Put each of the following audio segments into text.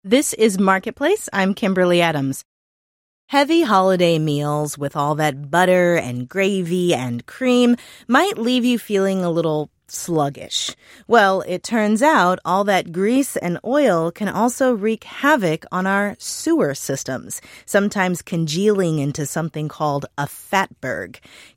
This is Marketplace. I'm Kimberly Adams. Heavy holiday meals with all that butter and gravy and cream might leave you feeling a little sluggish. Well, it turns out all that grease and oil can also wreak havoc on our sewer systems, sometimes congealing into something called a fatberg.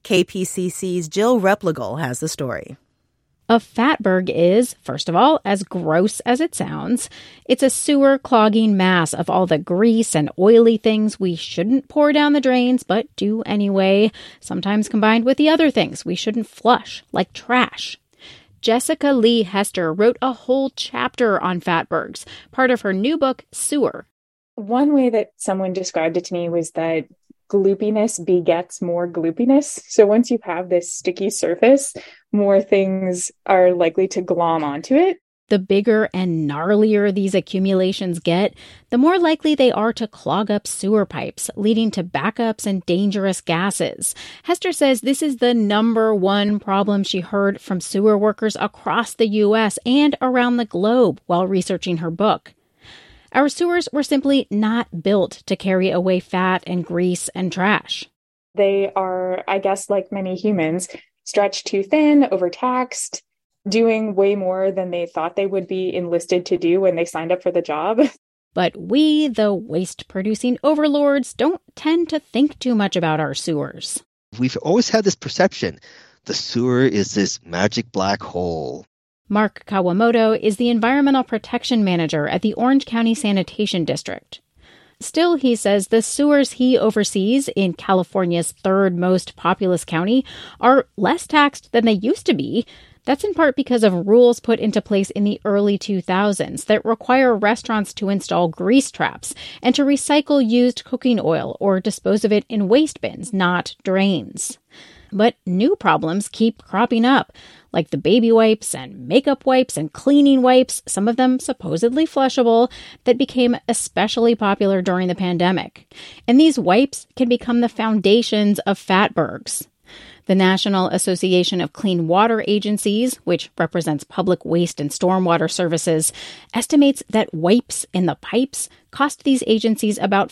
KPCC's Jill Replogle has the story. A fatberg is, first of all, as gross as it sounds. It's a sewer clogging mass of all the grease and oily things we shouldn't pour down the drains, but do anyway, sometimes combined with the other things we shouldn't flush, like trash. Jessica Lee Hester wrote a whole chapter on fatbergs, part of her new book, Sewer. One way that someone described it to me was that gloopiness begets more gloopiness. So once you have this sticky surface, more things are likely to glom onto it. The bigger and gnarlier these accumulations get, the more likely they are to clog up sewer pipes, leading to backups and dangerous gases. Hester says this is the number one problem she heard from sewer workers across the U.S. and around the globe while researching her book. Our sewers were simply not built to carry away fat and grease and trash. They are, I guess, like many humans, stretched too thin, overtaxed, doing way more than they thought they would be enlisted to do when they signed up for the job. But we, the waste-producing overlords, don't tend to think too much about our sewers. We've always had this perception. The sewer is this magic black hole. Mark Kawamoto is the Environmental Protection Manager at the Orange County Sanitation District. Still, he says the sewers he oversees in California's third most populous county are less taxed than they used to be. That's in part because of rules put into place in the early 2000s that require restaurants to install grease traps and to recycle used cooking oil or dispose of it in waste bins, not drains. But new problems keep cropping up, like the baby wipes and makeup wipes and cleaning wipes, some of them supposedly flushable, that became especially popular during the pandemic. And these wipes can become the foundations of fatbergs. The National Association of Clean Water Agencies, which represents public waste and stormwater services, estimates that wipes in the pipes cost these agencies about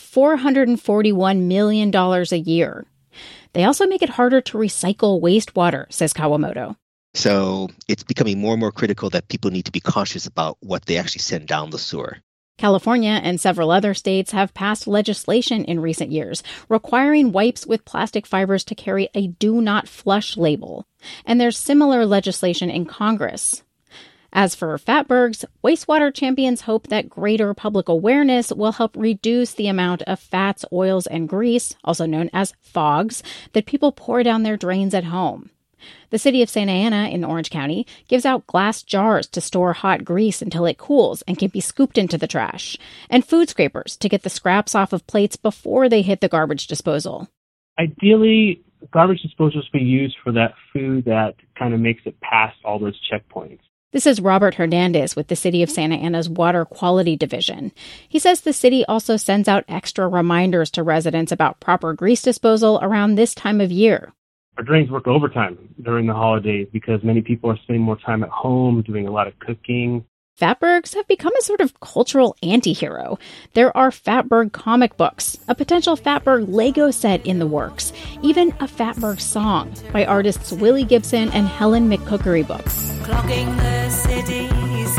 $441 million a year. They also make it harder to recycle wastewater, says Kawamoto. So it's becoming more and more critical that people need to be conscious about what they actually send down the sewer. California and several other states have passed legislation in recent years requiring wipes with plastic fibers to carry a do not flush label. And there's similar legislation in Congress. As for fatbergs, wastewater champions hope that greater public awareness will help reduce the amount of fats, oils, and grease, also known as fogs, that people pour down their drains at home. The city of Santa Ana in Orange County gives out glass jars to store hot grease until it cools and can be scooped into the trash, and food scrapers to get the scraps off of plates before they hit the garbage disposal. Ideally, garbage disposals be used for that food that kind of makes it past all those checkpoints. This is Robert Hernandez with the City of Santa Ana's Water Quality Division. He says the city also sends out extra reminders to residents about proper grease disposal around this time of year. Our drains work overtime during the holidays because many people are spending more time at home, doing a lot of cooking. Fatbergs have become a sort of cultural anti-hero. There are Fatberg comic books, a potential Fatberg Lego set in the works, even a Fatberg song by artists Willie Gibson and Helen McCookery Books. Clogging the city's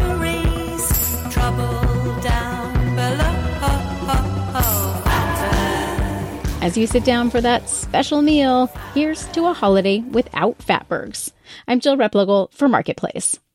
arteries, trouble down below. As you sit down for that special meal, here's to a holiday without fatbergs. I'm Jill Replogle for Marketplace.